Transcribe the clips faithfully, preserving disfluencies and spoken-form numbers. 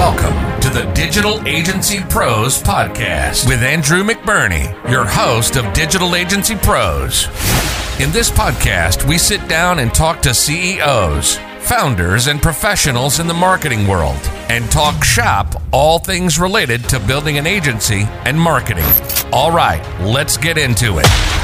Welcome to the Digital Agency Pros Podcast with Andrew McBurney, your host of Digital Agency Pros. In this podcast, we sit down and talk to C E Os, founders, and professionals in the marketing world, and talk shop all things related to building an agency and marketing. All right, let's get into it.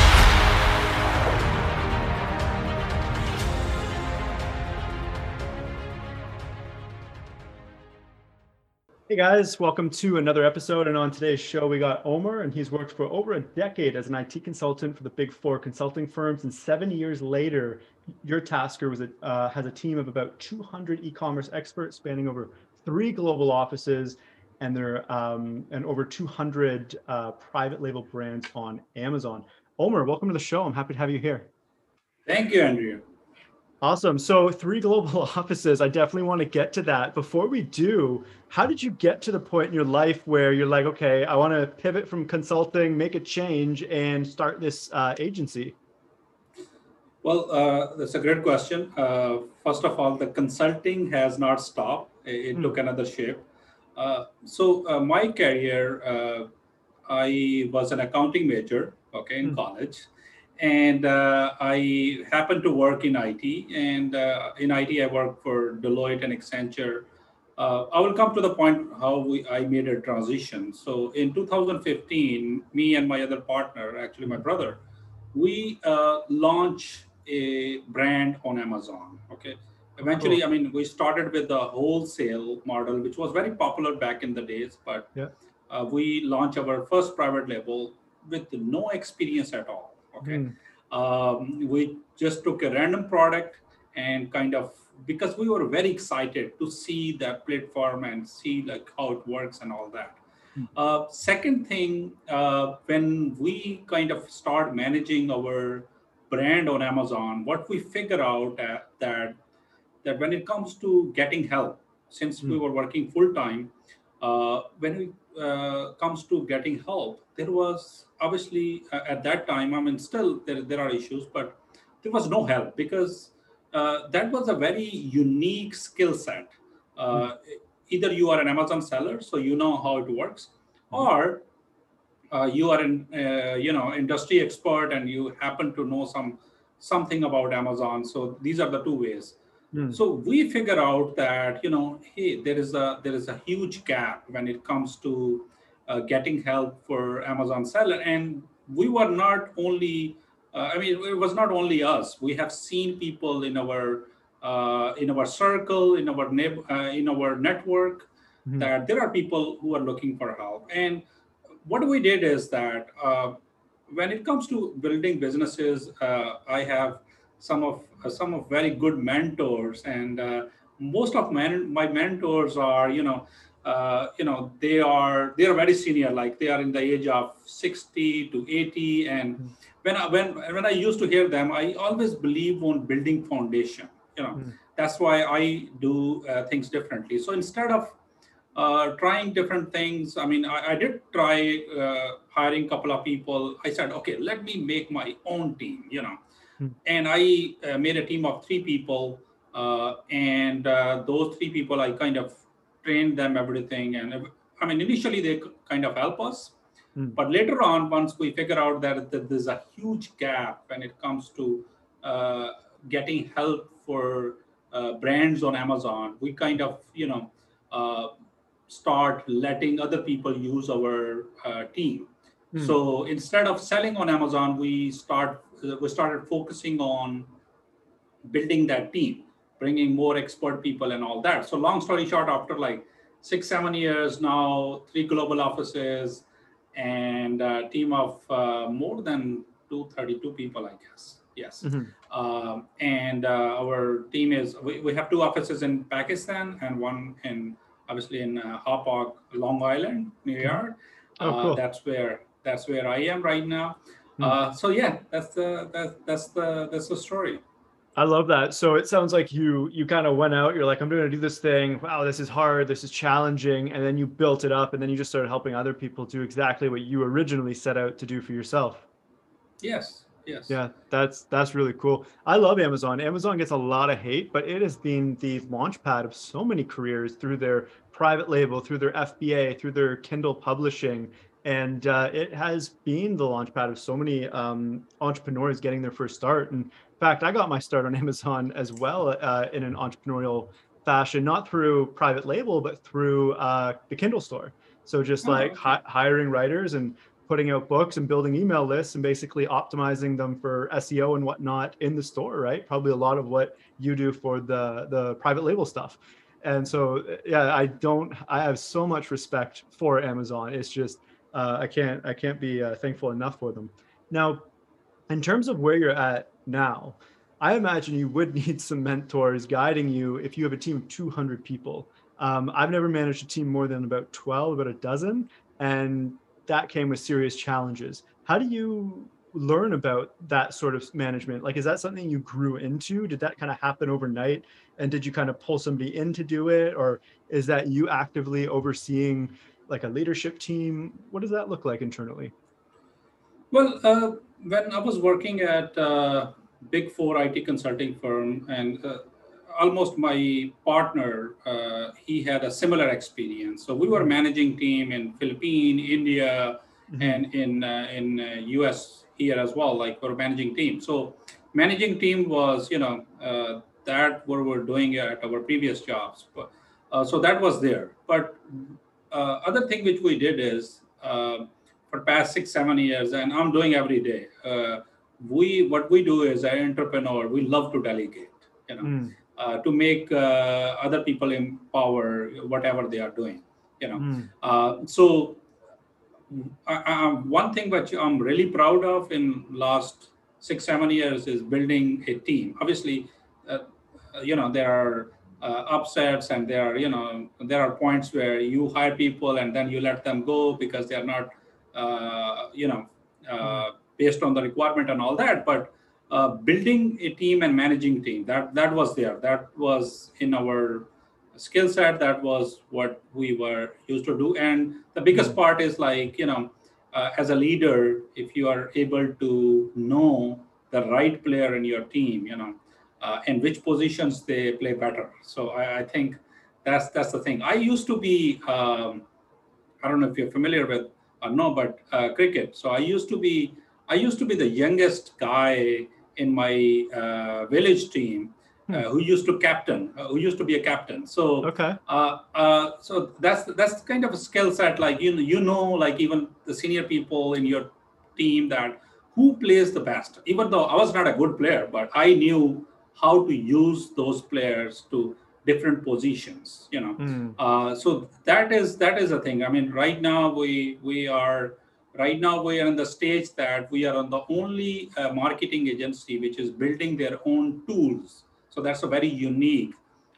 Hey guys, welcome to another episode. And on today's show, we got Omer, and he's worked for over a decade as an I T consultant for the Big Four consulting firms. And seven years later, your tasker was a, uh, has a team of about two hundred e-commerce experts spanning over three global offices, and there um, and over two hundred uh, private label brands on Amazon. Omer, welcome to the show. I'm happy to have you here. Thank you, Andrew. Awesome. So three global offices. I definitely want to get to that. Before we do, how did you get to the point in your life where you're like, okay, I want to pivot from consulting, make a change, and start this uh, agency? Well, uh, that's a great question. Uh, first of all, the consulting has not stopped. It, it mm. took another shape. Uh, so uh, my career, uh, I was an accounting major, okay, in mm. college. And uh, I happened to work in I T, and uh, in I T, I worked for Deloitte and Accenture. Uh, I will come to the point how we, I made a transition. So in two thousand fifteen, me and my other partner, actually my brother, we uh, launched a brand on Amazon. Okay. Eventually, cool. I mean, we started with the wholesale model, which was very popular back in the days, but yeah. uh, we launched our first private label with no experience at all. Okay, mm. um, we just took a random product and kind of, because we were very excited to see that platform and see like how it works and all that. Mm. Uh, second thing, uh, when we kind of start managing our brand on Amazon, what we figure out at, that that when it comes to getting help, since mm. we were working full time, uh, when it uh, comes to getting help, there was obviously uh, at that time, I mean, still there, there are issues, but there was no help because uh, that was a very unique skill set. Uh, mm. Either you are an Amazon seller, so you know how it works, mm. or uh, you are an uh, you know industry expert and you happen to know some something about Amazon. So these are the two ways. Mm. So we figure out that you know, hey, there is a there is a huge gap when it comes to Uh, getting help for Amazon seller. And we were not only, uh, I mean, it was not only us. We have seen people in our uh, in our circle, in our neighbor, uh, in our network, mm-hmm. that there are people who are looking for help. And what we did is that uh, when it comes to building businesses, uh, I have some of uh, some of very good mentors, and uh, most of my my mentors are, you know. Uh, you know, they are they are very senior, like they are in the age of sixty to eighty. And mm. when I, when when I used to hear them, I always believe on building foundation. You know, mm. that's why I do uh, things differently. So instead of uh, trying different things, I mean, I, I did try uh, hiring a couple of people. I said, okay, let me make my own team. You know, mm. and I uh, made a team of three people, uh, and uh, those three people I kind of trained them everything. And I mean, initially they kind of help us, mm. but later on, once we figure out that, that there's a huge gap when it comes to uh, getting help for uh, brands on Amazon, we kind of, you know, uh, start letting other people use our uh, team. Mm. So instead of selling on Amazon, we start uh, we started focusing on building that team, bringing more expert people and all that. So long story short, after like six, seven years now, three global offices and a team of uh, more than two hundred thirty-two people, I guess. Yes. Mm-hmm. Um, and uh, our team is, we, we have two offices in Pakistan and one in, obviously in uh, Hauppauge, Long Island, New York. Oh, cool. uh, that's where, that's where I am right now. Mm-hmm. Uh, so yeah, that's the, that, that's the, that's the story. I love that. So it sounds like you you kind of went out, you're like, I'm going to do this thing. Wow, this is hard. This is challenging. And then you built it up, and then you just started helping other people do exactly what you originally set out to do for yourself. Yes, Yes. Yeah, that's that's really cool. I love Amazon. Amazon gets a lot of hate, but it has been the launch pad of so many careers through their private label, through their F B A, through their Kindle publishing, and uh, it has been the launch pad of so many um, entrepreneurs getting their first start. And in fact, I got my start on Amazon as well uh, in an entrepreneurial fashion, not through private label, but through uh, the Kindle store. So just Oh, like okay. hi- hiring writers and putting out books and building email lists and basically optimizing them for S E O and whatnot in the store, right? Probably a lot of what you do for the the private label stuff. And so, yeah, I don't. I have so much respect for Amazon. It's just uh, I can't I can't be uh, thankful enough for them. Now, in terms of where you're at now, I imagine you would need some mentors guiding you if you have a team of two hundred people. Um, I've never managed a team more than about twelve, about a dozen, and that came with serious challenges. How do you learn about that sort of management? Like, is that something you grew into? Did that kind of happen overnight? And did you kind of pull somebody in to do it? Or is that you actively overseeing like a leadership team? What does that look like internally? Well, uh, when I was working at uh, big four I T consulting firm, and uh, almost my partner, uh, he had a similar experience. So we were managing team in Philippines, India, Mm-hmm. and in uh, in uh, U S here as well. Like we're managing team. So managing team was, you know, uh, that what we're doing at our previous jobs. But uh, so that was there. But uh, other thing which we did is. Uh, for past six seven years, and I'm doing every day, uh, we what we do is an entrepreneur, we love to delegate, you know, Mm, uh, to make uh, other people empower whatever they are doing, you know. mm, Uh, so uh, uh, one thing which I'm really proud of in last six seven years is building a team. Obviously, uh, you know, there are uh, upsets, and there are, you know, there are points where you hire people and then you let them go because they are not uh, you know mm, uh, based on the requirement and all that. But uh, building a team and managing team, that that was there, that was in our skill set, that was what we were used to do. And the biggest mm, part is like, you know, uh, as a leader, if you are able to know the right player in your team, you know, uh, and which positions they play better. So I, I think that's that's the thing. I used to be um, I don't know if you're familiar with or no, but uh, cricket. So I used to be I used to be the youngest guy in my uh, village team uh, hmm. who used to captain, uh, who used to be a captain. So Okay. uh, uh, so that's that's kind of a skill set. Like you you know, like even the senior people in your team, that who plays the best. Even though I was not a good player, but I knew how to use those players to different positions. You know, Mm, uh, so that is that is a thing. I mean, right now we we are right now we are in the stage that we are on the only uh, marketing agency which is building their own tools. So that's a very unique.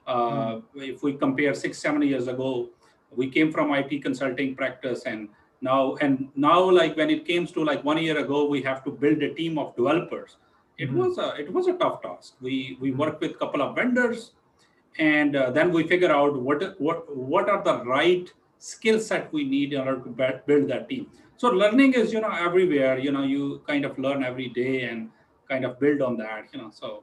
mm, Uh, if we compare six seven years ago, we came from I T consulting practice, and now and now like when it comes to like one year ago, we have to build a team of developers. It mhm, was a it was a tough task. We we mhm. worked with a couple of vendors, and uh, then we figure out what what what are the right skill set we need in order to be- build that team. So learning is, you know, everywhere. You know, you kind of learn every day and kind of build on that, you know. So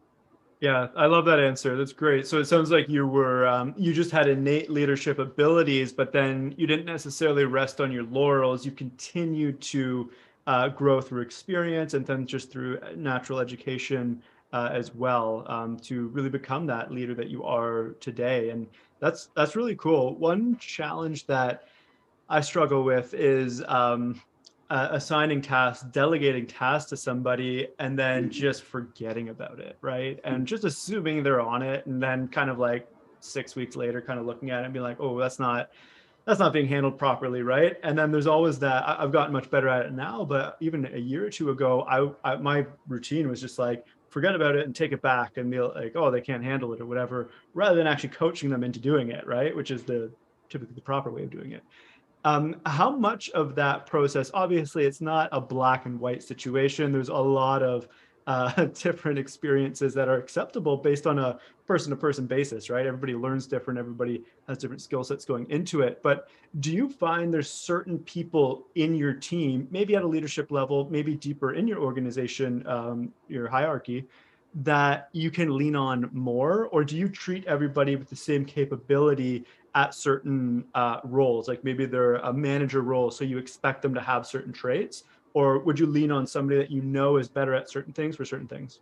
Yeah, I love that answer. That's great. So it sounds like you were um, you just had innate leadership abilities, but then you didn't necessarily rest on your laurels. You continued to uh, grow through experience and then just through natural education uh, as well um, to really become that leader that you are today. And that's that's really cool. One challenge that I struggle with is um, uh, assigning tasks, delegating tasks to somebody, and then just forgetting about it, right? And just assuming they're on it, and then kind of like six weeks later, kind of looking at it and being like, "Oh, that's not that's not being handled properly," right? And then there's always that. I, I've gotten much better at it now, but even a year or two ago, I, I my routine was just like forget about it and take it back and be like, "Oh, they can't handle it" or whatever, rather than actually coaching them into doing it, right? Which is the typically the proper way of doing it. Um, how much of that process, obviously, it's not a black and white situation. There's a lot of uh, different experiences that are acceptable based on a person-to-person basis, right? Everybody learns different. Everybody has different skill sets going into it. But do you find there's certain people in your team, maybe at a leadership level, maybe deeper in your organization, um, your hierarchy, that you can lean on more? Or do you treat everybody with the same capability at certain uh, roles? Like maybe they're a manager role, so you expect them to have certain traits? Or would you lean on somebody that you know is better at certain things for certain things?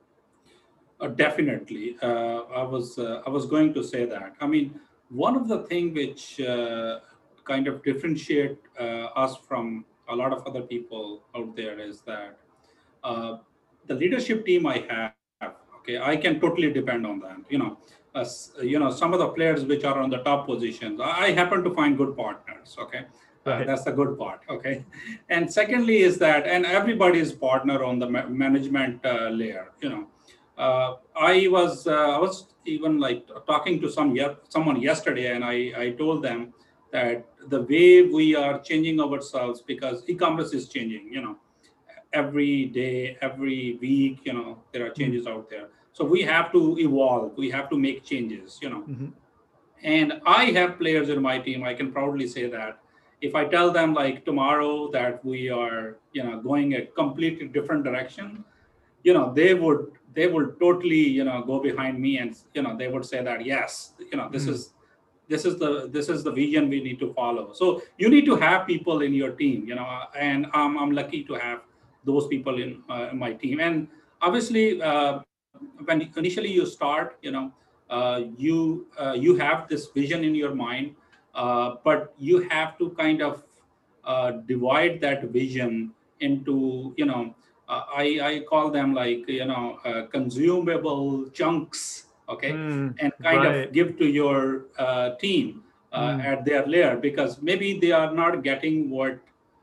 Uh, definitely. Uh, I was uh, I was going to say that. I mean, one of the things which uh, kind of differentiate uh, us from a lot of other people out there is that uh, the leadership team I have, okay, I can totally depend on that. You know, uh, you know, some of the players which are on the top positions, I happen to find good partners. Okay. Uh, Right. that's the good part. Okay. And secondly is that, and everybody is partner on the ma- management uh, layer, you know. Uh, I was uh, I was even like talking to some ye- someone yesterday, and I, I told them that the way we are changing ourselves, because e-commerce is changing, you know, every day, every week, you know, there are Mm. changes out there. So we have to evolve. We have to make changes, you know. Mm-hmm. And I have players in my team. I can proudly say that if I tell them like tomorrow that we are, you know, going a completely different direction, you know, they would they would totally, you know, go behind me, and you know, they would say that yes, you know, this Mm. is this is the this is the vision we need to follow. So you need to have people in your team, you know, and um, I'm lucky to have those people in, uh, in my team. And obviously, uh, when initially you start, you know, uh, you uh, you have this vision in your mind, uh, but you have to kind of uh, divide that vision into, you know, uh, I, I call them like, you know, uh, consumable chunks, okay, Mm. and kind of Right. give to your uh, team uh, Mm. at their layer, because maybe they are not getting what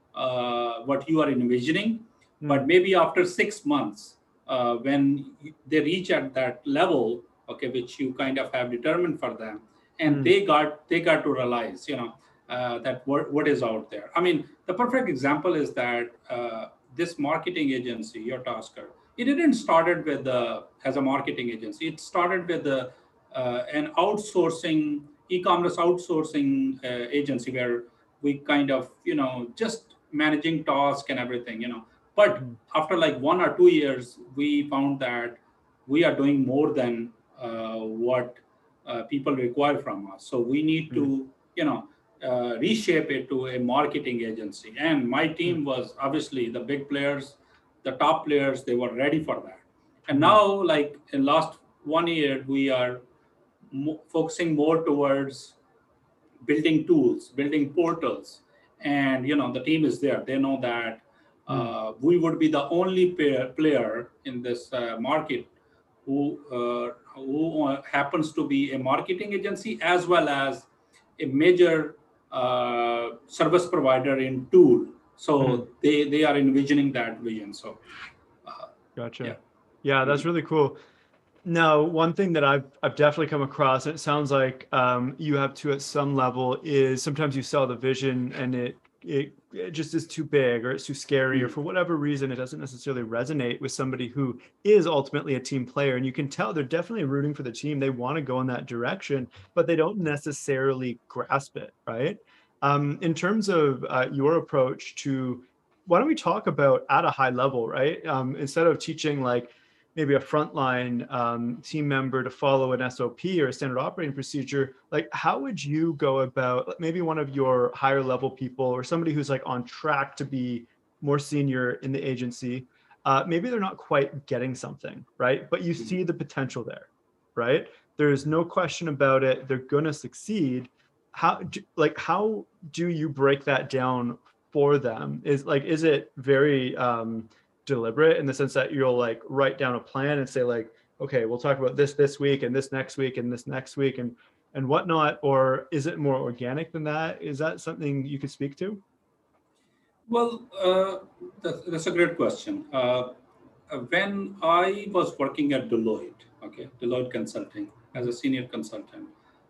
uh, what you are envisioning, Mm. but maybe after six months, uh, when they reach at that level, okay, which you kind of have determined for them, and Mm. they got they got to realize, you know, uh, that what, what is out there. I mean, the perfect example is that uh, this marketing agency, your Tasker, it didn't started with the as a marketing agency. It started with the uh, an outsourcing e-commerce outsourcing uh, agency where we kind of, you know, just managing tasks and everything, you know. But Mm. after like one or two years, we found that we are doing more than uh, what uh, people require from us. So we need Mm. to, you know, uh, reshape it to a marketing agency. And my Mm. team was obviously the big players, the top players, they were ready for that. And Mm. now, like in last one year, we are mo- focusing more towards building tools, building portals, and you know the team is there. They know that Mm. uh, we would be the only player, player in this uh, market who uh, who uh, happens to be a marketing agency as well as a major uh, service provider in tool. Mm. So they they are envisioning that vision. So uh, Gotcha. yeah. Yeah, that's Mhm. really cool. Now, one thing that I've I've definitely come across, and it sounds like um, you have to at some level, is sometimes you sell the vision and it, it it just is too big or it's too scary, or Mhm. for whatever reason it doesn't necessarily resonate with somebody who is ultimately a team player. And you can tell they're definitely rooting for the team. They want to go in that direction, but they don't necessarily grasp it, right? Um, in terms of uh, your approach to, why don't we talk about at a high level, right? Um, instead of teaching like maybe a frontline um, team member to follow an S O P or a standard operating procedure, like how would you go about maybe one of your higher level people or somebody who's like on track to be more senior in the agency? Uh, maybe they're not quite getting something, right? But you Mhm. see the potential there, right? There's no question about it. They're going to succeed. How do, like how do you break that down for them? Is like, is it very um, deliberate in the sense that you'll like write down a plan and say like, okay, we'll talk about this this week and this next week and this next week and and whatnot? Or is it more organic than that? Is that something you could speak to? Well, uh, that's, that's a great question. Uh, uh, when I was working at Deloitte, okay, Deloitte Consulting as a senior consultant,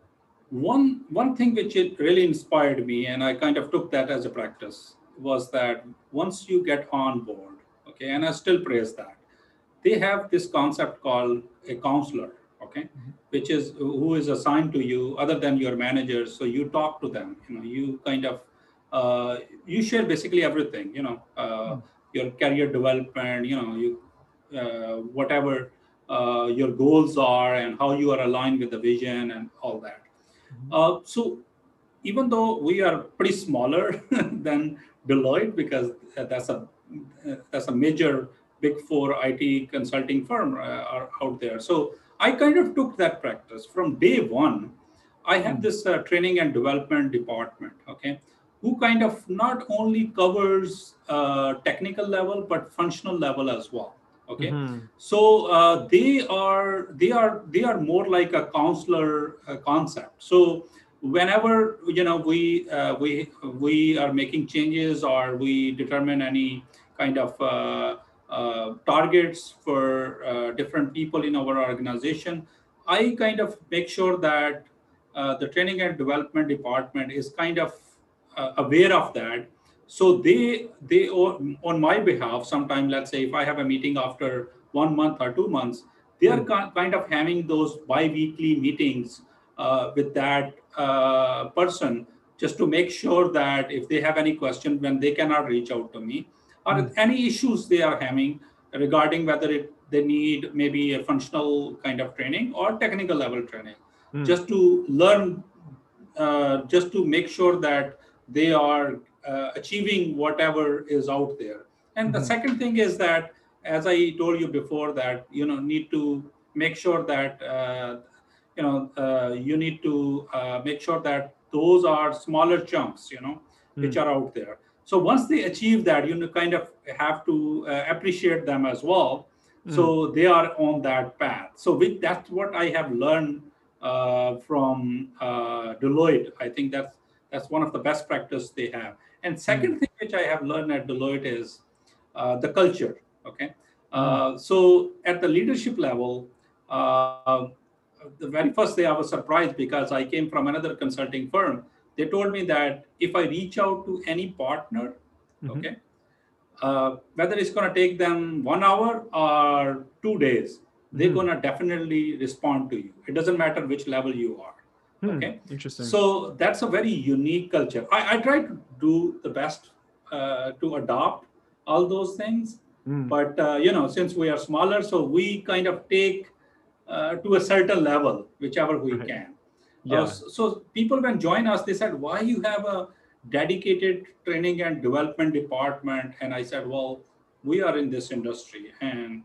one one thing which it really inspired me, and I kind of took that as a practice, was that once you get on board, okay, and I still praise that. they have this concept called a counselor, okay, mm-hmm. which is who is assigned to you other than your managers. So you talk to them, you know, you kind of, uh, you share basically everything, you know, uh, mm-hmm. your career development, you know, you, uh, whatever uh, your goals are and how you are aligned with the vision and all that. Mm-hmm. Uh, so even though we are pretty smaller than Deloitte, because that's a that's a major big four I T consulting firm uh, are out there. So I kind of took that practice from day one. I have this uh, training and development department, okay, who kind of not only covers uh, technical level but functional level as well. Okay, mm-hmm. so uh, they are they are they are more like a counselor uh, concept. So whenever you know we uh, we we are making changes or we determine any kind of uh, uh, targets for uh, different people in our organization, I kind of make sure that uh, the training and development department is kind of uh, aware of that. So they they on my behalf, sometime, let's say if I have a meeting after one month or two months, they are mm. kind of having those bi-weekly meetings uh, with that uh, person, just to make sure that if they have any question when they cannot reach out to me, or mm. any issues they are having regarding whether it, they need maybe a functional kind of training or technical level training, mm. just to learn, uh, just to make sure that they are uh, achieving whatever is out there. And mm-hmm. the second thing is that, as I told you before, that you know need to make sure that uh, you know uh, you need to uh, make sure that those are smaller chunks, you know, mm. which are out there. So once they achieve that, you know, kind of have to uh, appreciate them as well. Mm. So they are on that path. So with that's what I have learned uh, from uh, Deloitte. I think that's that's one of the best practice they have. And second mm. thing which I have learned at Deloitte is uh, the culture. Okay, uh, mm. so at the leadership level, uh, the very first day I was surprised because I came from another consulting firm. They told me that if I reach out to any partner, mm-hmm. okay, uh, whether it's going to take them one hour or two days, mm-hmm. they're going to definitely respond to you. It doesn't matter which level you are. Hmm, okay, interesting. So that's a very unique culture. I, I try to do the best uh, to adopt all those things, mm. but uh, you know, since we are smaller, so we kind of take uh, to a certain level, whichever we right. can. Yeah. Uh, so, so people when join us, they said, "Why you have a dedicated training and development department?" And I said, "Well, we are in this industry, and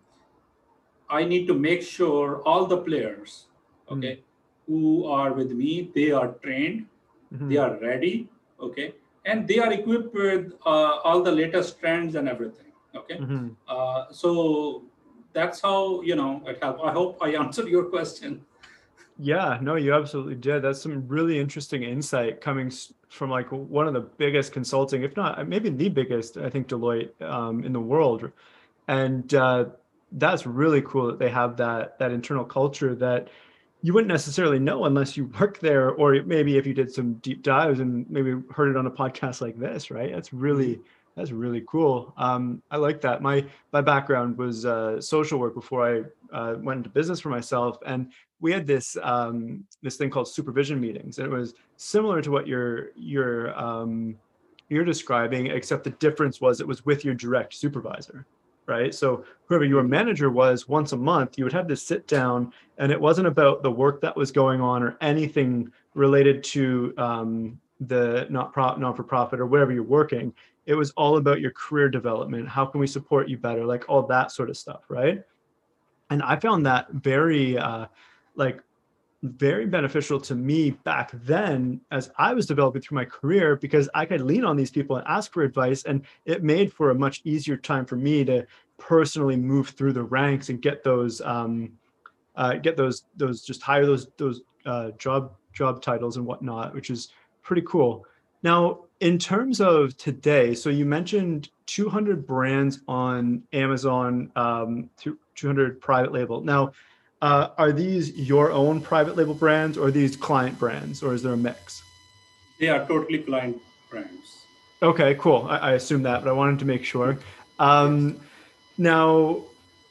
I need to make sure all the players, okay." Mm. who are with me, they are trained, mm-hmm. they are ready, okay, and they are equipped with uh, all the latest trends and everything, okay. Mm-hmm. Uh, so that's how you know it helped. I hope I answered your question. Yeah, no, you absolutely did. That's some really interesting insight coming from like one of the biggest consulting, if not maybe the biggest, I think, Deloitte um, in the world, and uh, that's really cool that they have that that internal culture that you wouldn't necessarily know unless you worked there, or maybe if you did some deep dives and maybe heard it on a podcast like this, right? That's really, that's really cool. Um, I like that. My my background was uh, social work before I uh, went into business for myself, and we had this um, this thing called supervision meetings, and it was similar to what you're you're um, you're describing, except the difference was it was with your direct supervisor. Right. So whoever your manager was, once a month, you would have to sit down, and it wasn't about the work that was going on or anything related to um, the not pro- non-for-profit or wherever you're working. It was all about your career development. How can we support you better? Like all that sort of stuff. Right. And I found that very uh, like very beneficial to me back then as I was developing through my career, because I could lean on these people and ask for advice, and it made for a much easier time for me to personally move through the ranks and get those um, uh, get those those just hire those those uh, job job titles and whatnot, which is pretty cool. Now, in terms of today, so you mentioned two hundred brands on Amazon, um, two hundred private label. Now, Uh, are these your own private label brands, or are these client brands, or is there a mix? They are totally client brands. Okay, cool. I, I assume that, but I wanted to make sure. Um, now,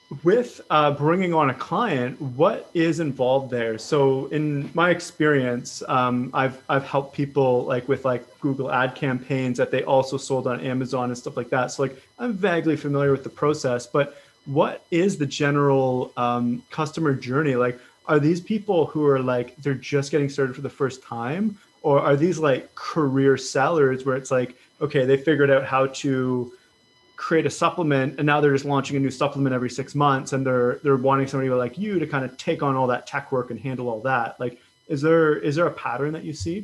with uh, bringing on a client, what is involved there? So in my experience, um, I've I've helped people like with like Google ad campaigns that they also sold on Amazon and stuff like that. So like I'm vaguely familiar with the process, but what is the general um, customer journey? Like, are these people who are like they're just getting started for the first time, or are these like career sellers where it's like, okay, they figured out how to create a supplement and now they're just launching a new supplement every six months and they're they're wanting somebody like you to kind of take on all that tech work and handle all that? Like, is there is there a pattern that you see?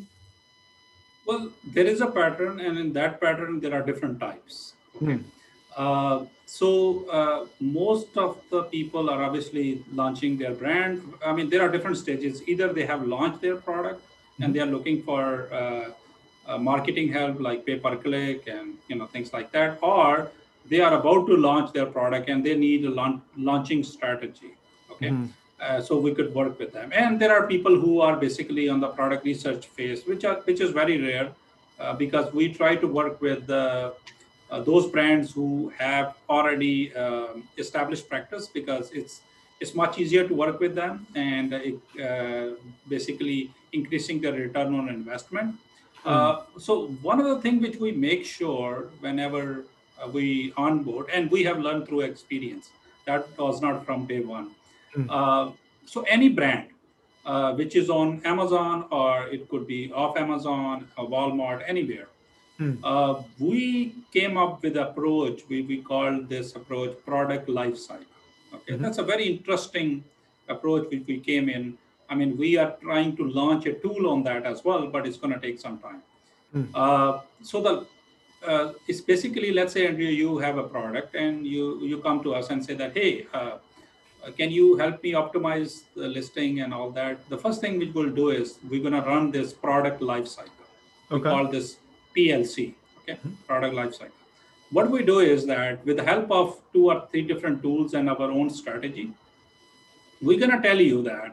Well, there is a pattern, and in that pattern there are different types. Okay. Hmm. Uh, so uh, most of the people are obviously launching their brand. I mean, there are different stages. Either they have launched their product and they are looking for uh, uh, marketing help like pay per click and you know things like that, or they are about to launch their product and they need a launch, launching strategy. Okay, Mm-hmm. uh, so we could work with them. And there are people who are basically on the product research phase, which are which is very rare, uh, because we try to work with uh, uh, those brands who have already um, established practice, because it's it's much easier to work with them, and it, uh, basically increasing the return on investment. Uh, so one of the things which we make sure whenever uh, we onboard, and we have learned through experience, that was not from day one. Uh, so any brand uh, which is on Amazon, or it could be off Amazon, or Walmart, anywhere, uh, we came up with approach. We we called this approach product life cycle. Okay, Mm-hmm. that's a very interesting approach which we came in. I mean, we are trying to launch a tool on that as well, but it's going to take some time. Mm. Uh, so the uh, it's basically, let's say, Andrew, you have a product and you you come to us and say that, hey, uh, uh, can you help me optimize the listing and all that? The first thing we will do is we're going to run this product life cycle. We Okay. call this P L C, okay, product life cycle. What we do is that with the help of two or three different tools and our own strategy, we're going to tell you that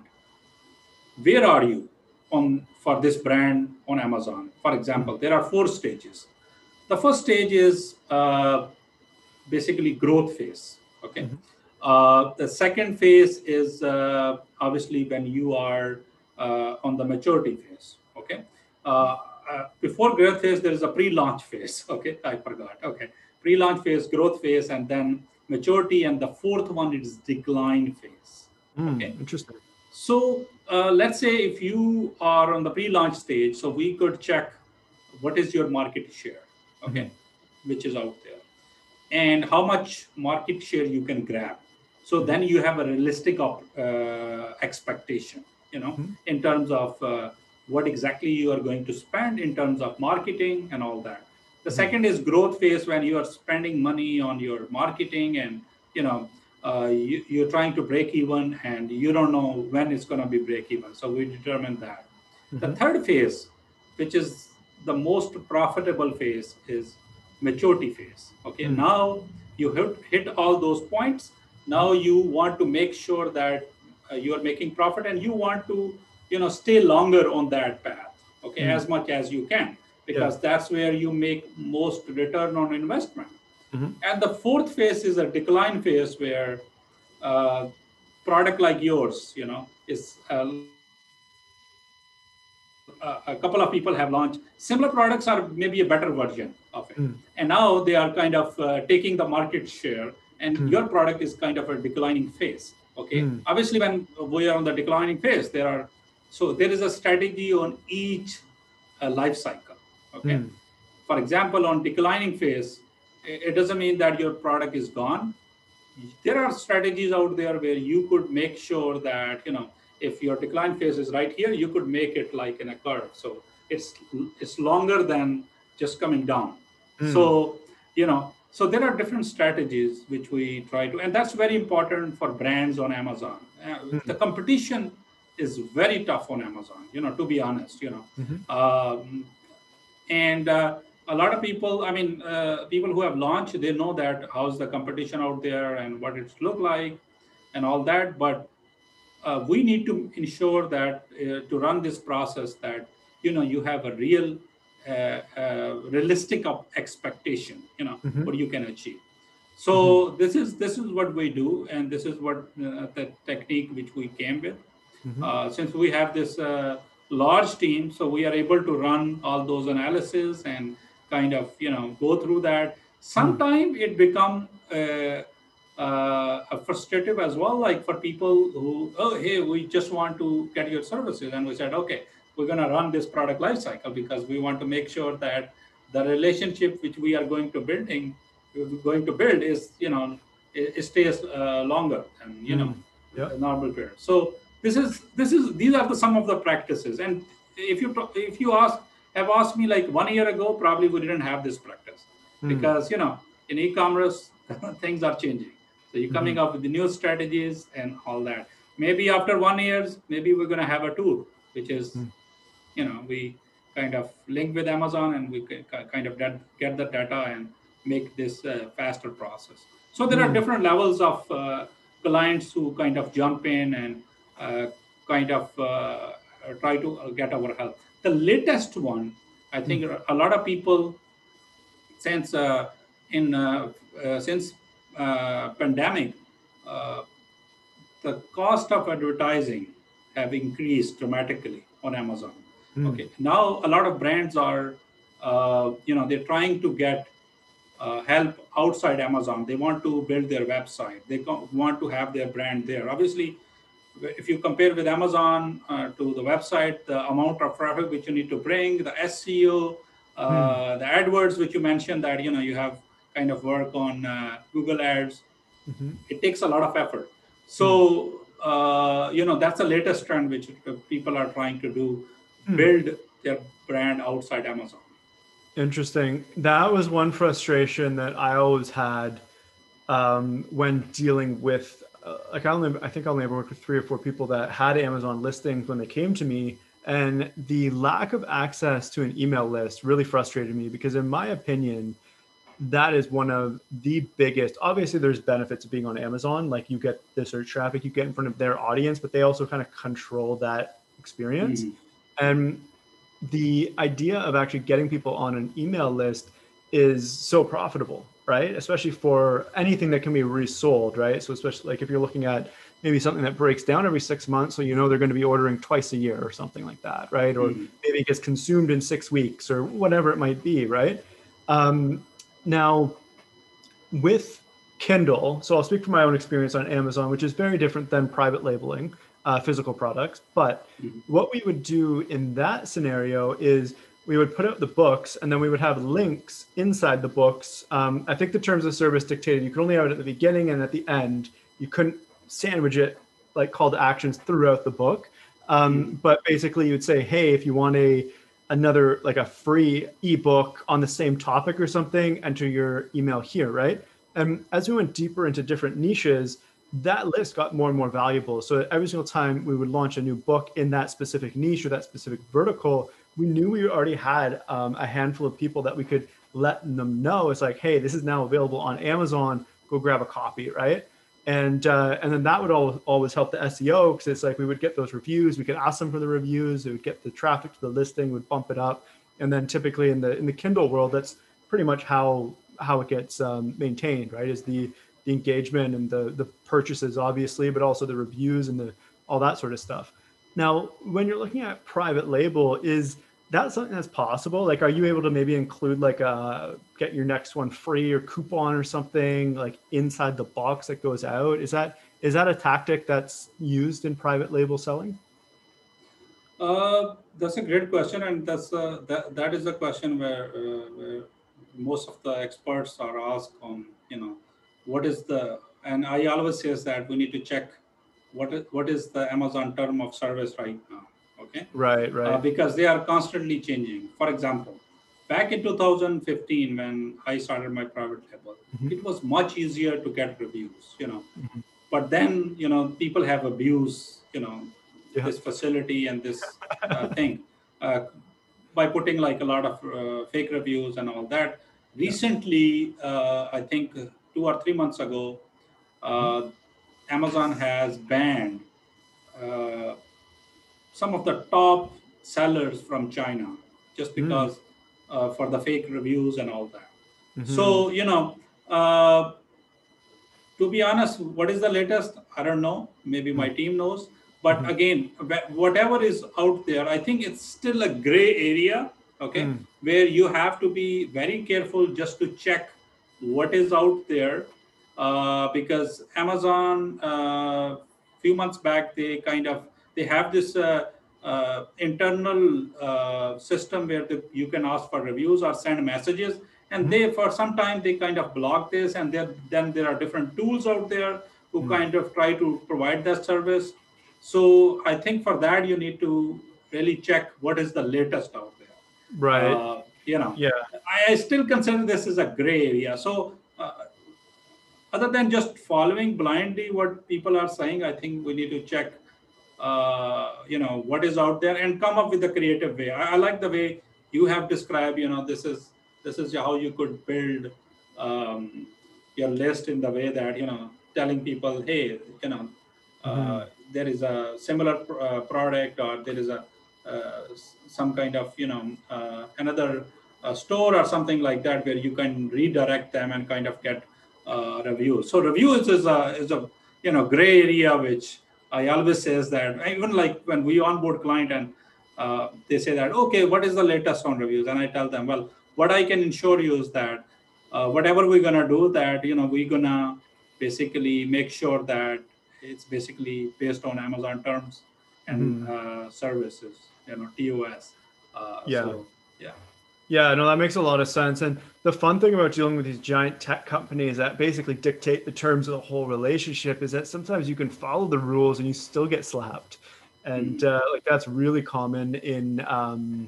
where are you on for this brand on Amazon. For example, there are four stages. The first stage is uh, basically growth phase. Okay. Mm-hmm. Uh, the second phase is uh, obviously when you are uh, on the maturity phase. Okay. Uh, uh, before growth phase, there is a pre-launch phase. Okay, I forgot. Okay, pre-launch phase, growth phase, and then maturity, and the fourth one is decline phase. Mm, okay, interesting. so uh, let's say if you are on the pre-launch stage, so we could check what is your market share, okay, mm-hmm. which is out there, and how much market share you can grab. So then you have a realistic uh, expectation, you know, mm-hmm. in terms of uh, what exactly you are going to spend in terms of marketing and all that. The mm-hmm. second is growth phase, when you are spending money on your marketing and, you know, uh, you, you're trying to break even and you don't know when it's going to be break even. So we determine that. Mm-hmm. The third phase, which is the most profitable phase, is maturity phase. Okay, mm-hmm. now you hit, hit all those points. Now you want to make sure that uh, you are making profit, and you want to, you know, stay longer on that path, okay, mm-hmm. as much as you can, because yeah. that's where you make most return on investment. Mm-hmm. And the fourth phase is a decline phase, where uh, product like yours, you know, is uh, a couple of people have launched similar products, or maybe a better version of it, mm. and now they are kind of uh, taking the market share, and mm. your product is kind of a declining phase. Okay, mm. obviously when we are on the declining phase, there are so there is a strategy on each uh, life cycle. Okay, mm. for example, on declining phase, it doesn't mean that your product is gone. There are strategies out there where you could make sure that, you know, if your decline phase is right here, you could make it like in a curve. So it's it's longer than just coming down. Mm. So, you know, so there are different strategies which we try to, and that's very important for brands on Amazon. Uh, mm. The competition is very tough on Amazon, you know, to be honest, you know. Mm-hmm. Um, and uh, a lot of people, I mean, uh, people who have launched, they know that how's the competition out there and what it's look like and all that. But Uh, we need to ensure that uh, to run this process, that, you know, you have a real, uh, uh, realistic expectation, you know, mm-hmm. what you can achieve. So Mm-hmm. this is this is what we do, and this is what uh, the technique which we came with. Mm-hmm. Uh, since we have this uh, large team, so we are able to run all those analysis and kind of you know go through that. Sometimes it become uh, uh, frustrative as well, like for people who, oh hey, we just want to get your services, and we said, okay, we're going to run this product lifecycle because we want to make sure that the relationship which we are going to building we're going to build is you know it, it stays uh, longer than you know Mm. Yeah. a normal period. So this is this is these are the some of the practices. And if you talk- if you ask have asked me like one year ago, probably we didn't have this practice Mm. because you know in e-commerce things are changing. So you're coming Mm-hmm. up with the new strategies and all that. Maybe after one years, maybe we're going to have a tool which is Mm. you know we kind of link with Amazon and we can kind of get, get the data and make this uh, faster process. So there are Mm. different levels of uh, clients who kind of jump in and uh, kind of uh, try to uh, get our help. The latest one, I think Mm. a lot of people since uh, in uh, uh, since uh, pandemic, uh, the cost of advertising have increased dramatically on Amazon. Mm. Okay, now a lot of brands are, uh, you know, they're trying to get uh, help outside Amazon. They want to build their website. They co- want to have their brand there. Obviously, if you compare with Amazon uh, to the website, the amount of traffic which you need to bring, the S E O, Mm. uh, the AdWords, which you mentioned that you know you have kind of work on uh, Google Ads, Mm-hmm. it takes a lot of effort. Mm. So uh, you know that's the latest trend which people are trying to do, Mm. build their brand outside Amazon. Interesting. That was one frustration that I always had um, when dealing with, uh, like I only, I think I only ever worked with three or four people that had Amazon listings when they came to me, and the lack of access to an email list really frustrated me because, in my opinion, that is one of the biggest. Obviously, there's benefits of being on Amazon, like you get the search traffic, you get in front of their audience, but they also kind of control that experience. Mhm. And the idea of actually getting people on an email list is so profitable, right? Especially for anything that can be resold, right? So especially like if you're looking at maybe something that breaks down every six months, so you know they're going to be ordering twice a year or something like that, right? Or Mhm. maybe it gets consumed in six weeks or whatever it might be, right? Um, now, with Kindle, so I'll speak from my own experience on Amazon, which is very different than private labeling uh, physical products. But Mhm. what we would do in that scenario is we would put out the books and then we would have links inside the books. Um, I think the terms of service dictated you could only have it at the beginning and at the end. You couldn't sandwich it like call to actions throughout the book. Um, Mhm. but basically, you'd say, hey, if you want a another like a free ebook on the same topic or something, enter your email here, right? And as we went deeper into different niches, that list got more and more valuable. So every single time we would launch a new book in that specific niche or that specific vertical, we knew we already had um, a handful of people that we could let them know. It's like, hey, this is now available on Amazon. Go grab a copy, right? And uh, and then that would always, always help the S E O because it's like we would get those reviews. We could ask them for the reviews. It would get the traffic to the listing. Would bump it up. And then typically in the in the Kindle world, that's pretty much how how it gets um, maintained, right? Is the the engagement and the the purchases, obviously, but also the reviews and the all that sort of stuff. Now, when you're looking at private label, is that something that's possible? Like, are you able to maybe include like a get your next one free or coupon or something like inside the box that goes out? Is that is that a tactic that's used in private label selling? Uh, that's a great question, and that's uh, that that is a question where, uh, where most of the experts are asked on. You know, what is the and I always says that we need to check what is what is the Amazon term of service right now. Okay, Right, uh, right. because they are constantly changing. For example, back in two thousand fifteen when I started my private label, Mhm, it was much easier to get reviews. You know, mhm. but then you know people have abused you know Yeah. this facility and this uh, thing uh, by putting like a lot of uh, fake reviews and all that. Yeah. Recently, uh, I think two or three months ago, Mhm, uh, Amazon has banned uh, some of the top sellers from China just mm, because uh, for the fake reviews and all that. mhm, So you know. Uh, to be honest, what is the latest? I don't know. Maybe my team knows. But Mhm. again, wh- whatever is out there, I think it's still a gray area, okay, Mm. where you have to be very careful just to check what is out there. Uh, because Amazon, a uh, few months back, they kind of, they have this uh, uh, internal uh, system where the, you can ask for reviews or send messages, and Mhm. they for some time they kind of block this, and there, then there are different tools out there who Mm. kind of try to provide that service. So I think for that you need to really check what is the latest out there. Right. Uh, you know, Yeah. I, I still consider this as a gray area. So uh, other than just following blindly what people are saying, I think we need to check, uh, you know, what is out there and come up with a creative way. I, I like the way you have described. You know, this is this is how you could build um, your list in the way that, you know, telling people, hey, you know, uh, Mhm. there is a similar pr- uh, product, or there is a uh, s- some kind of, you know, uh, another uh, store or something like that, where you can redirect them and kind of get uh, reviews. So reviews is a is a you know gray area, which I always says that, even like when we onboard client and uh, they say that, okay, what is the latest on reviews? And I tell them, well, what I can ensure you is that uh, whatever we're gonna do, that you know we're gonna basically make sure that it's basically based on Amazon terms and Mhm. uh, services, you know, T O S. Uh, Yeah. so yeah. Yeah, no, that makes a lot of sense. And the fun thing about dealing with these giant tech companies that basically dictate the terms of the whole relationship is that sometimes you can follow the rules and you still get slapped. And Mhm. uh, like that's really common in um,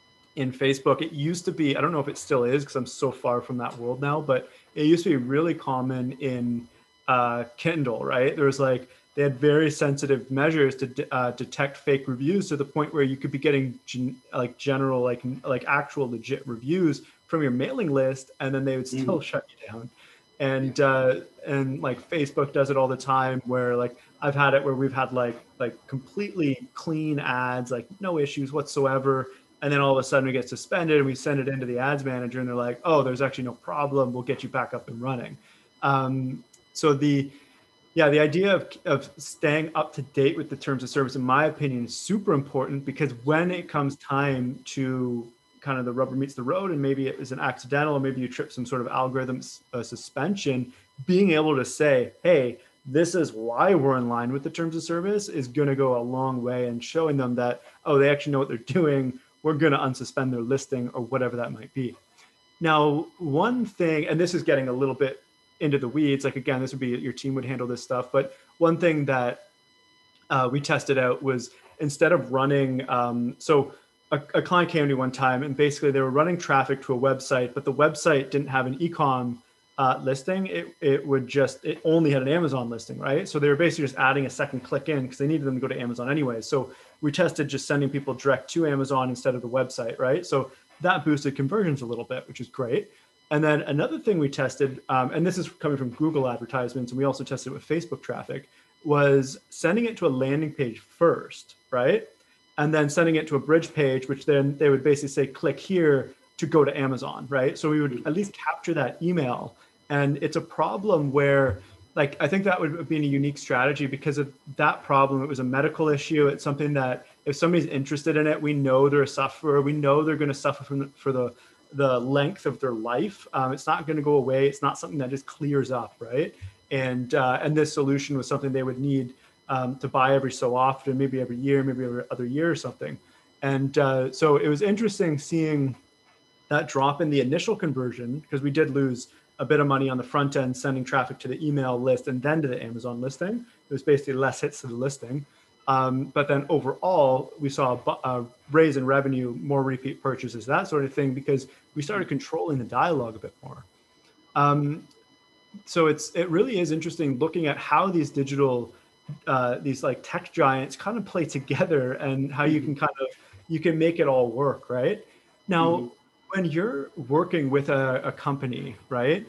in Facebook. It used to be, I don't know if it still is because I'm so far from that world now, but it used to be really common in uh, Kindle, right? There was like, they had very sensitive measures to de- uh, detect fake reviews to the point where you could be getting gen- like general, like like actual legit reviews from your mailing list, and then they would still Mhm. shut you down. Yeah. And uh, and like Facebook does it all the time, where like I've had it where we've had like like completely clean ads, like no issues whatsoever, and then all of a sudden we get suspended and we send it into the ads manager and they're like, oh, there's actually no problem, we'll get you back up and running. um, so the yeah the idea of, of staying up to date with the terms of service, in my opinion, is super important, because when it comes time to kind of the rubber meets the road and maybe it is an accidental, or maybe you trip some sort of algorithm uh, suspension, being able to say, hey, this is why we're in line with the terms of service, is going to go a long way in showing them that, oh, they actually know what they're doing. We're going to unsuspend their listing or whatever that might be. Now, one thing, and this is getting a little bit into the weeds, like again, this would be your team would handle this stuff, but one thing that uh, we tested out was, instead of running, um, so a, a client came to me one time and basically they were running traffic to a website, but the website didn't have an e-com uh, listing. It, it would just, it only had an Amazon listing, right? So they were basically just adding a second click in because they needed them to go to Amazon anyway. So we tested just sending people direct to Amazon instead of the website, right? So that boosted conversions a little bit, which is great. And then another thing we tested, um, and this is coming from Google advertisements, and we also tested it with Facebook traffic, was sending it to a landing page first, right? And then sending it to a bridge page, which then they would basically say, click here to go to Amazon, right? So we would at least capture that email. And it's a problem where, like, I think that would have been a unique strategy because of that problem. It was a medical issue. It's something that if somebody's interested in it, we know they're a sufferer. We know they're going to suffer from the, for the the length of their life. Um, it's not going to go away. It's not something that just clears up, right? And uh, and this solution was something they would need um, to buy every so often, maybe every year, maybe every other year or something. And uh, so it was interesting seeing that drop in the initial conversion, because we did lose a bit of money on the front end sending traffic to the email list and then to the Amazon listing. It was basically less hits to the listing. Um, but then overall, we saw a, a raise in revenue, more repeat purchases, that sort of thing, because we started controlling the dialogue a bit more. Um, so it's it really is interesting looking at how these digital uh, these like tech giants kind of play together, and how you Mhm. can kind of you can make it all work, right? Now, Mhm. when you're working with a, a company, right?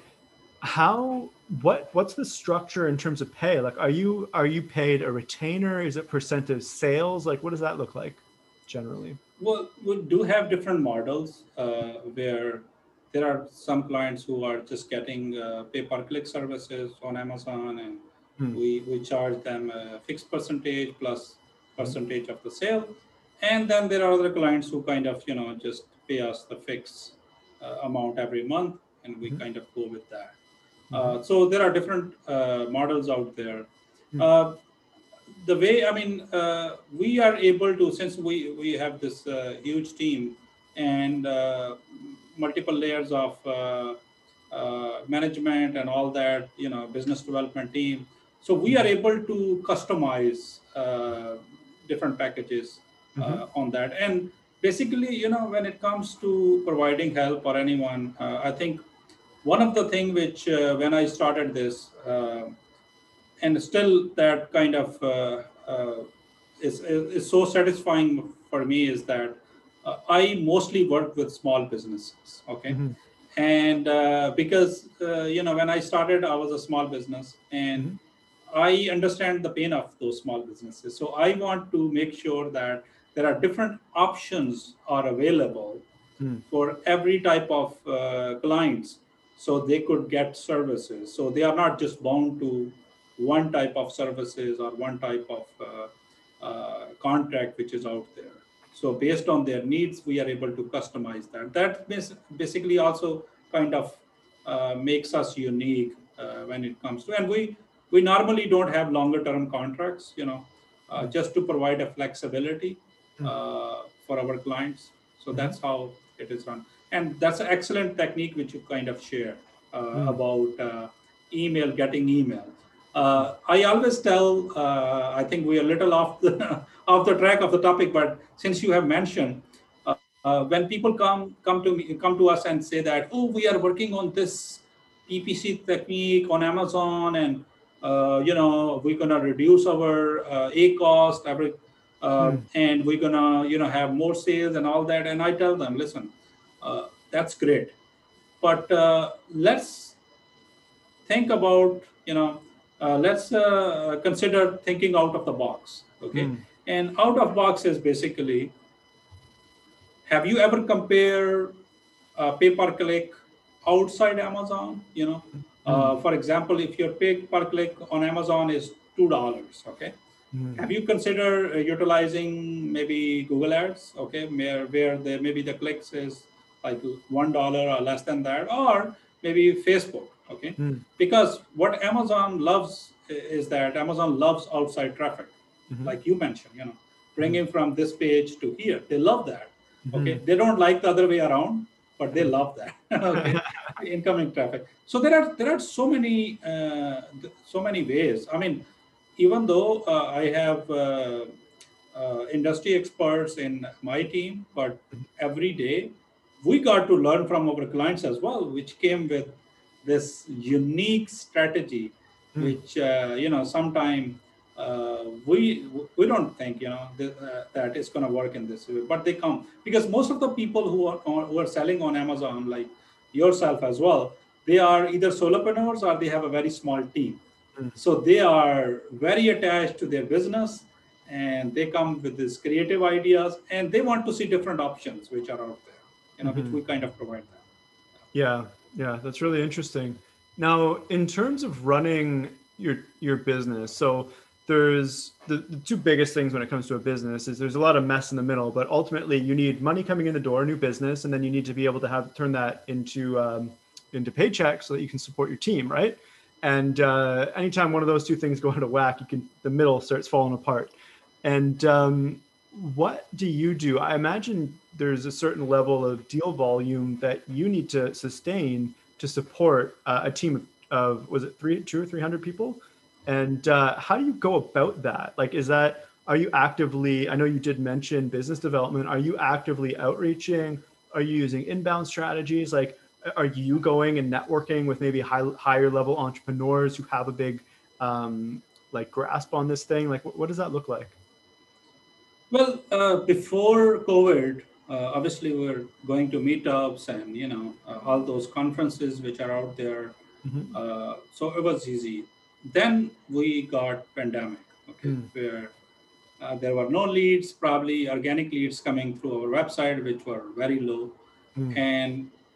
How what what's the structure in terms of pay? Like, are you are you paid a retainer? Is it percent of sales? Like, what does that look like generally? Well, we do have different models uh, where there are some clients who are just getting uh, pay-per-click services on Amazon, and Mm. we, we charge them a fixed percentage plus Mm. percentage of the sale. And then there are other clients who kind of, you know, just pay us the fixed uh, amount every month, and we Mm. kind of go with that. Mm. Uh, so there are different uh, models out there. Mm. Uh, the way, I mean, uh, we are able to, since we, we have this uh, huge team and uh, multiple layers of uh, uh, management and all that, you know, business development team. So we are able to customize uh, different packages uh, Mm-hmm. on that. And basically, you know, when it comes to providing help or anyone, uh, I think one of the thing which uh, when I started this, uh, and still that kind of uh, uh, is, is so satisfying for me is that uh, I mostly work with small businesses. Okay. Mm-hmm. And uh, because, uh, you know, when I started, I was a small business, and Mm-hmm. I understand the pain of those small businesses. So I want to make sure that there are different options are available Mm. for every type of uh, clients, so they could get services. So they are not just bound to one type of services or one type of uh, uh, contract which is out there. So based on their needs, we are able to customize that. That basically also kind of uh, makes us unique uh, when it comes to, and we we normally don't have longer term contracts, you know, uh, just to provide a flexibility uh, for our clients. So Mm-hmm. that's how it is run. And that's an excellent technique which you kind of share uh, Mm. about uh, email, getting email. Uh, I always tell, uh, I think we are a little off the off the track of the topic, but since you have mentioned, uh, uh, when people come come to me, come to us and say that, oh, we are working on this P P C technique on Amazon, and uh, you know, we're gonna reduce our uh, A cost, every, uh, Mm. and we're gonna, you know, have more sales and all that. And I tell them, listen, uh, that's great, but uh, let's think about, you know, uh, let's uh, consider thinking out of the box. Okay. Mm. And out of box is basically, have you ever compared uh, pay per click outside Amazon? You know, uh, Mm. for example, if your pay per click on Amazon is two dollars, okay, Mm. have you considered uh, utilizing maybe Google Ads? Okay, where where the maybe the clicks is like one dollar or less than that, or maybe Facebook. Okay, Mm. because what Amazon loves is that Amazon loves outside traffic, Mm-hmm. like you mentioned. You know, Mm-hmm. bringing from this page to here. They love that. Okay, Mm-hmm. they don't like the other way around, but they love that. Okay, incoming traffic. So there are there are so many uh, so many ways. I mean, even though uh, I have uh, uh, industry experts in my team, but every day we got to learn from our clients as well, which came with this unique strategy, Mm. which uh, you know sometime uh, we we don't think, you know, th- uh, that it's going to work in this way, but they come because most of the people who are who are selling on Amazon, like yourself as well, they are either solopreneurs or they have a very small team. Mm. So they are very attached to their business, and they come with these creative ideas, and they want to see different options which are out there, you know, which Mm-hmm. we kind of provide them. Yeah, yeah, that's really interesting. Now, in terms of running your your business, so there's the, the two biggest things when it comes to a business is there's a lot of mess in the middle, but ultimately you need money coming in the door, new business, and then you need to be able to have turn that into um, into paychecks so that you can support your team, right? And uh, anytime one of those two things go out of whack, you can the middle starts falling apart. And um, what do you do? I imagine there's a certain level of deal volume that you need to sustain to support uh, a team of, of was it three, two or three hundred people? And uh, how do you go about that? Like, is that are you actively? I know you did mention business development. Are you actively outreaching? Are you using inbound strategies? Like, are you going and networking with maybe high, higher level entrepreneurs who have a big um, like grasp on this thing? Like, what, what does that look like? Well, uh, before COVID, uh, obviously we were going to meetups and, you know, uh, all those conferences which are out there. Mm-hmm. Uh, so it was easy. Then we got pandemic, okay, Mm. where uh, there were no leads, probably organic leads coming through our website, which were very low. Mm. And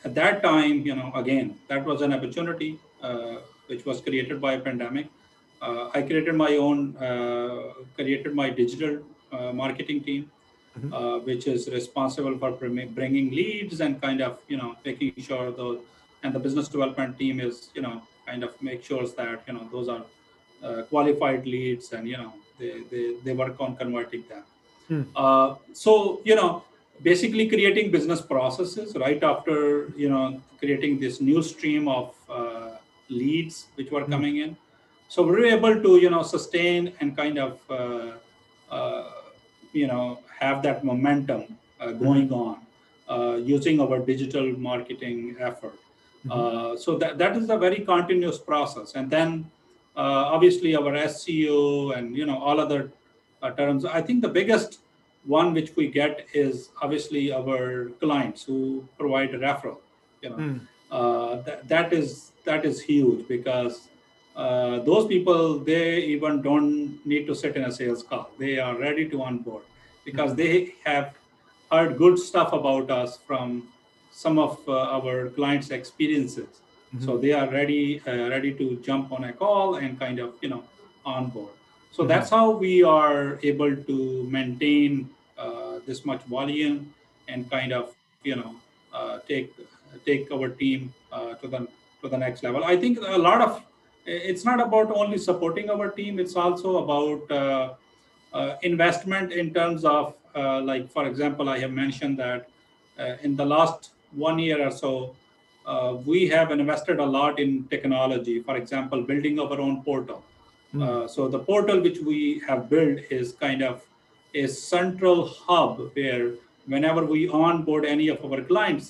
at that time, you know, again, that was an opportunity uh, which was created by a pandemic. Uh, I created my own, uh, created my digital uh, marketing team, Mhm. uh, which is responsible for bring- bringing leads and kind of, you know, making sure those, and the business development team is, you know, kind of make sure that, you know, those are uh, qualified leads and, you know, they, they, they work on converting them. Mm. Uh, so, you know, basically creating business processes right after, you know, creating this new stream of uh, leads which were Mm. coming in. So we were able to, you know, sustain and kind of, uh, uh, you know, have that momentum uh, going on uh, using our digital marketing effort. Mhm. Uh, so that, that is a very continuous process. And then uh, obviously our S E O and, you know, all other uh, terms. I think the biggest one which we get is obviously our clients who provide a referral. You know, Mm. uh, that, that is that is huge because uh, those people, they even don't need to sit in a sales call. They are ready to onboard because Mhm. they have heard good stuff about us from some of uh, our clients' experiences. So Mhm. they are ready uh, ready to jump on a call and kind of, you know, onboard. So Mhm. that's how we are able to maintain uh, this much volume and kind of, you know, uh, take take our team uh, to the to the next level. I think a lot of it's not about only supporting our team. It's also about uh, uh, investment in terms of uh, like, for example, I have mentioned that uh, in the last one year or so, uh, we have invested a lot in technology. For example, building our own portal. Mm. Uh, so the portal which we have built is kind of a central hub where whenever we onboard any of our clients,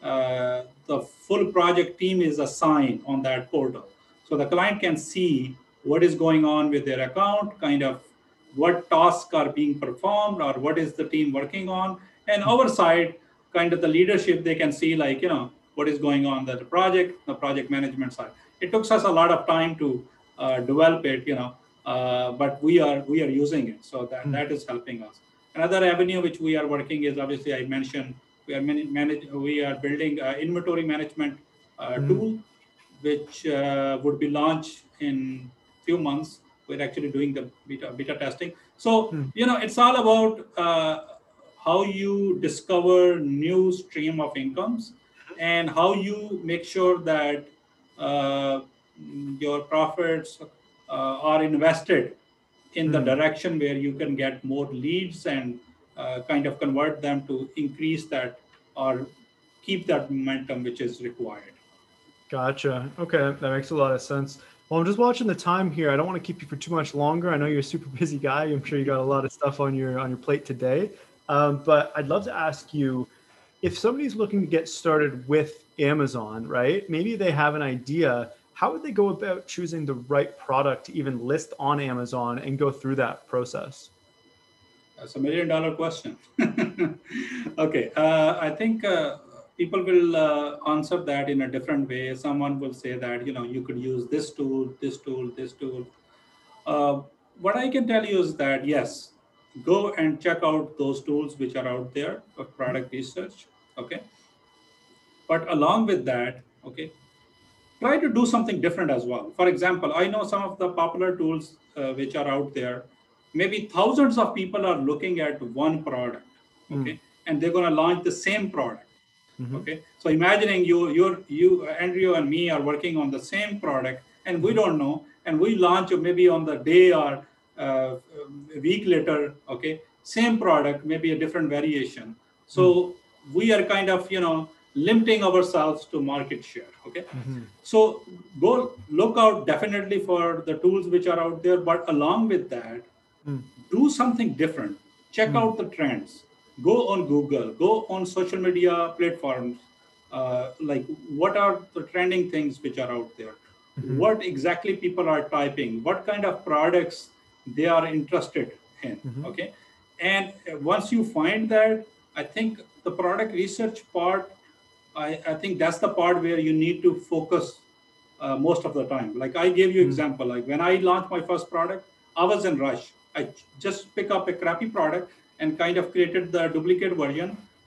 uh, the full project team is assigned on that portal. So the client can see what is going on with their account, kind of what tasks are being performed or what is the team working on. And our side, kind of the leadership, they can see like, you know, what is going on the project, the project management side. It took us a lot of time to uh, develop it, you know, uh, but we are we are using it, so that Mm. that is helping us. Another avenue which we are working is obviously I mentioned we are man- manage we are building an inventory management uh, Mm. tool, which uh, would be launched in few months. We're actually doing the beta beta testing. So Mm. you know, it's all about uh, how you discover new stream of incomes and how you make sure that uh, your profits uh, are invested in the Mm. direction where you can get more leads and uh, kind of convert them to increase that or keep that momentum which is required. Gotcha. Okay, that makes a lot of sense. Well, I'm just watching the time here. I don't want to keep you for too much longer. I know you're a super busy guy. I'm sure you got a lot of stuff on your on your plate today. Um, but I'd love to ask you, if somebody's looking to get started with Amazon, right? Maybe they have an idea. How would they go about choosing the right product to even list on Amazon and go through that process? That's a million dollar question. Okay, uh, I think uh, people will uh, answer that in a different way. Someone will say that, you know, you could use this tool, this tool, this tool. Uh, what I can tell you is that yes, go and check out those tools which are out there for product research. Okay, but along with that, okay, try to do something different as well. For example, I know some of the popular tools uh, which are out there. Maybe thousands of people are looking at one product, Mm. okay, and they're going to launch the same product. Hmm. Okay, so imagining you, you, you, Andrew, and me are working on the same product, and we Hmm. don't know, and we launch maybe on the day or uh, a week later. Okay, same product, maybe a different variation. Mm. So we are kind of, you know, limiting ourselves to market share. Okay, Hmm. so go look out definitely for the tools which are out there, but along with that, Mm. do something different. Check Mm. out the trends. Go on Google, go on social media platforms. Uh, like, what are the trending things which are out there? Hmm. What exactly people are typing? What kind of products they are interested in? Hmm. Okay. And once you find that, I think the product research part, I, I think that's the part where you need to focus uh, most of the time. Like I gave you Mm. example, like when I launched my first product, I was in rush. I just pick up a crappy product and kind of created the duplicate version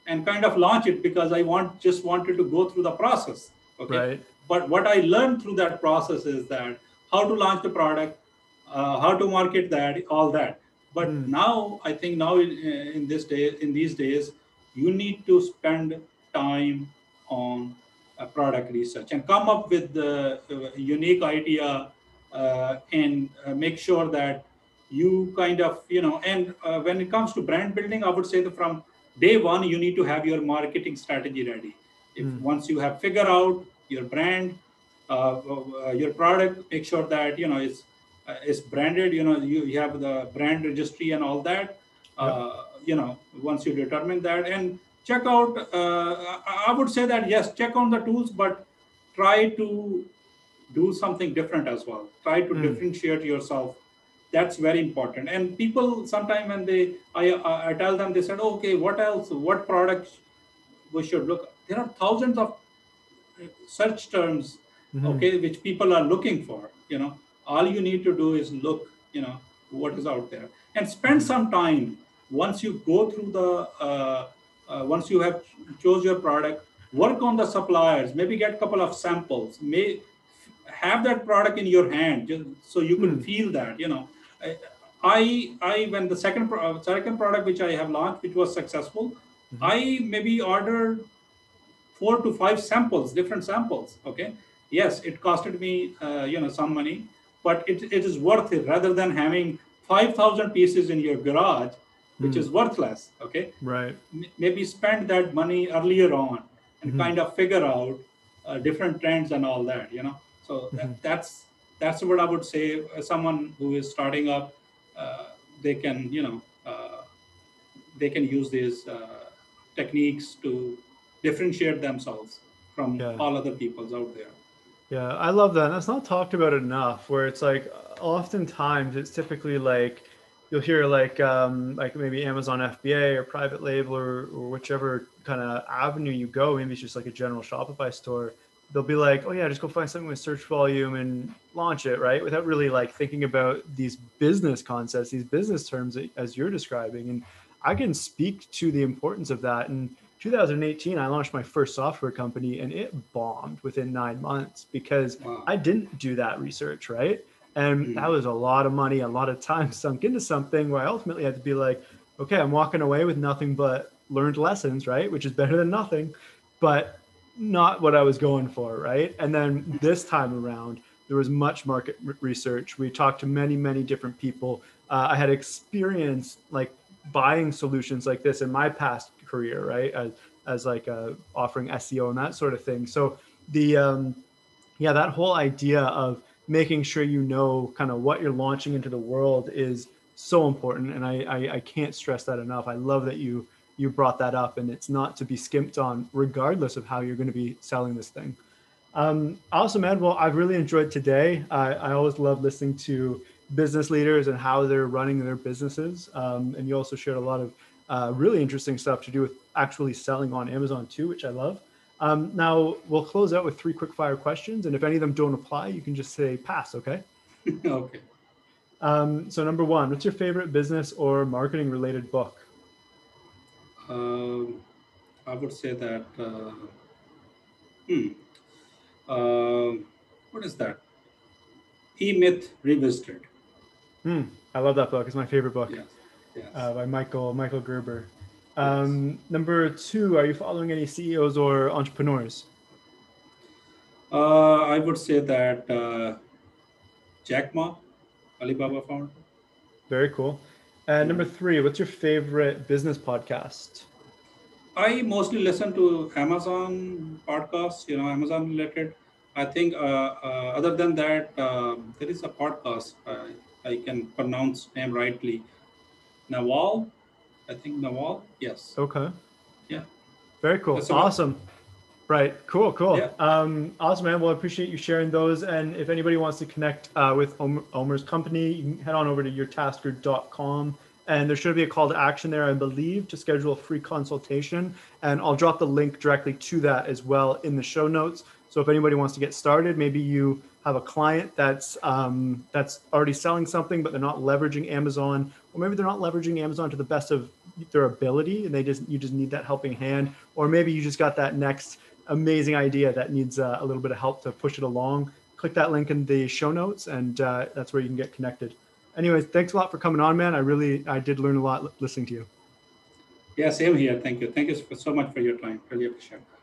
and kind of launch it because I want just wanted to go through the process. Okay. Right. But what I learned through that process is that how to launch the product, uh, how to market that, all that. But mm. now I think now in, in this day, in these days, you need to spend time on uh, product research and come up with the uh, unique idea uh, and uh, make sure that you kind of, you know, and uh, when it comes to brand building, I would say that from day one, you need to have your marketing strategy ready. If mm. once you have figured out your brand, uh, uh, your product, make sure that, you know, it's, uh, it's branded, you know, you, you have the brand registry and all that, uh, yep. you know, once you determine that and check out, uh, I would say that, yes, check on the tools, but try to do something different as well. Try to mm. differentiate yourself. That's very important. And people sometimes when they, I, I tell them, they said, oh, okay, what else, what products we should look? There are thousands of search terms, mm-hmm. okay, which people are looking for, you know, all you need to do is look, you know, what is out there and spend mm-hmm. some time once you go through the, uh, uh, once you have chose your product, work on the suppliers, maybe get a couple of samples, may have that product in your hand just so you can mm-hmm. feel that, you know. I, I, when the second, uh, second product which I have launched, which was successful, mm-hmm. I maybe ordered four to five samples, different samples. Okay. Yes, it costed me, uh, you know, some money, but it, it is worth it rather than having five thousand pieces in your garage, which mm. is worthless. Okay. Right. M- maybe spend that money earlier on and mm-hmm. kind of figure out uh, different trends and all that, you know? So mm-hmm. that, that's, that's what I would say. As someone who is starting up, uh, they can, you know, uh, they can use these uh, techniques to differentiate themselves from yeah. all other peoples out there. Yeah, I love that. And that's not talked about enough, where it's like, oftentimes it's typically like, you'll hear like, um, like maybe Amazon F B A or private label or, or whichever kind of avenue you go, maybe it's just like a general Shopify store. They'll be like, oh yeah, just go find something with search volume and launch it, right? Without really like thinking about these business concepts, these business terms as you're describing. And I can speak to the importance of that. And two thousand eighteen, I launched my first software company and it bombed within nine months because wow. I didn't do that research, right? And mm. that was a lot of money, a lot of time sunk into something where I ultimately had to be like, okay, I'm walking away with nothing but learned lessons, right? Which is better than nothing, but not what I was going for, right? And then this time around, there was much market research. We talked to many, many different people. Uh, I had experience like buying solutions like this in my past career, right? As, as like uh, offering S E O and that sort of thing. So the, um, yeah, that whole idea of making sure you know kind of what you're launching into the world is so important. And I, I, I can't stress that enough. I love that you, you brought that up, and it's not to be skimped on regardless of how you're going to be selling this thing. Um, awesome, Ed. Well, I've really enjoyed today. I, I always love listening to business leaders and how they're running their businesses. Um, and you also shared a lot of uh, really interesting stuff to do with actually selling on Amazon too, which I love. Um, now we'll close out with three quick fire questions. And if any of them don't apply, you can just say pass. Okay. Okay. Um, so number one, what's your favorite business or marketing related book? Um, I would say that, uh, hmm, uh, what is that? E-Myth Revisited. Hmm, I love that book. It's my favorite book. Yes, yes. Uh, by Michael Michael Gerber. Um, yes. Number two, are you following any C E Os or entrepreneurs? Uh, I would say that uh, Jack Ma, Alibaba founder. Very cool. And number three, what's your favorite business podcast? I mostly listen to Amazon podcasts, you know, Amazon related. I think uh, uh, other than that, uh, there is a podcast, uh, I can pronounce name rightly. Naval, I think Naval, yes. Okay. Yeah. Very cool. That's awesome. About- Right. Cool. Cool. Yeah. Um, awesome, man. Well, I appreciate you sharing those. And if anybody wants to connect uh, with Omer, Omer's company, you can head on over to your tasker dot com. And there should be a call to action there, I believe, to schedule a free consultation. And I'll drop the link directly to that as well in the show notes. So if anybody wants to get started, maybe you have a client that's um, that's already selling something, but they're not leveraging Amazon, or maybe they're not leveraging Amazon to the best of their ability, and they just you just need that helping hand, or maybe you just got that next amazing idea that needs uh, a little bit of help to push it along. Click that link in the show notes, and uh, that's where you can get connected. Anyways, thanks a lot for coming on, man. I really I did learn a lot listening to you. Yeah, same here. Thank you. Thank you so much for your time. Really appreciate it.